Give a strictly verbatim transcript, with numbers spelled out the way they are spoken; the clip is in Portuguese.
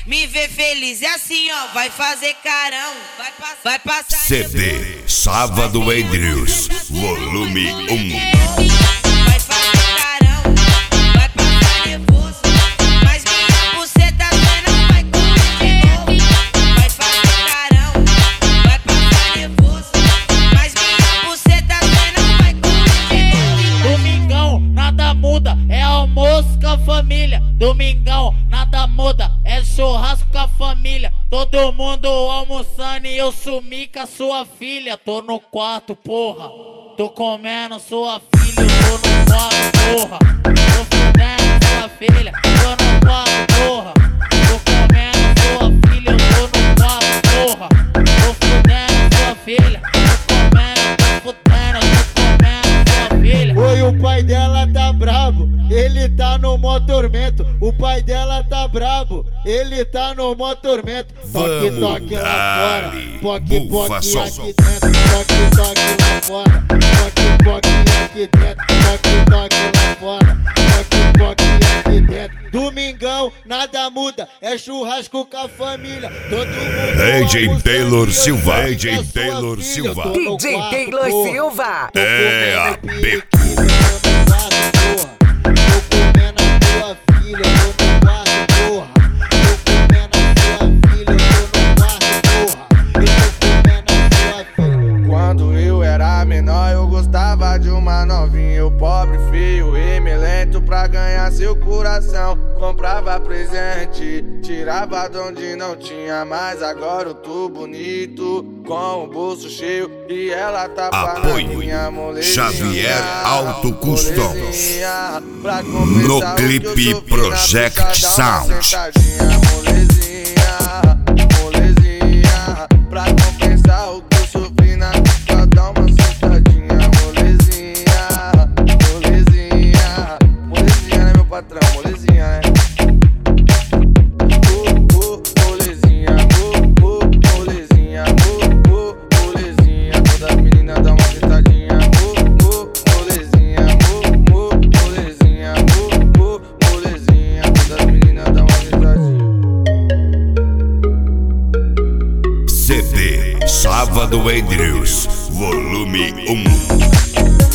Me ver feliz é assim, ó, vai fazer carão, vai, pass vai passar. C D Sábado Andrews, volume um. Vai fazer carão, vai passar nervoso, mas minha buceta não vai comer de novo. Vai fazer carão, vai passar nervoso, mas minha buceta não vai comer de novo. Domingão, nada muda, é almoço com a família. Domingão, nada muda, é churrasco com a família. Todo mundo almoçando e eu sumi com a sua filha. Tô no quarto, porra, tô comendo sua filha. Eu tô no quarto, porra, tô fudendo sua filha. Tô no quarto, porra, tô comendo sua filha. Eu tô no quarto, porra, tô fudendo sua filha. Tô comendo, tô fudendo, tô comendo sua filha. Oi, o pai dela tá brabo, ele tá no mó tormento. O pai dela tá brabo, ele tá no mó tormento. Toque, toque lá fora, poque, poque aqui dentro. Toque, toque lá fora, poque, poque aqui dentro. Toque, toque lá fora, poque, poque aqui dentro. Domingão, nada muda, é churrasco com a família. Todo mundo D J Taylor Silva, D D J Taylor Silva, D J Taylor Silva. É a Beco. Quando eu era menor eu gostava de uma novinha. Eu pobre, feio e melento pra ganhar seu coração. Comprava presente, tirava de onde não tinha mais. Agora eu tô bonito, com o bolso cheio e ela tá Apoio Xavier Auto Customs. No clipe Project Sound. Pra compensar o que eu sofri na vida, dá uma sentadinha, molezinha, molezinha, molezinha, né meu patrão, molezinha, né? Oh, oh, molezinha, oh, oh, molezinha, oh, oh, molezinha, toda menina dá uma sentadinha, oh, oh, molezinha, oh, oh, molezinha, oh, oh, molezinha, toda menina dá uma sentadinha. C D Sábado Andrews, volume um.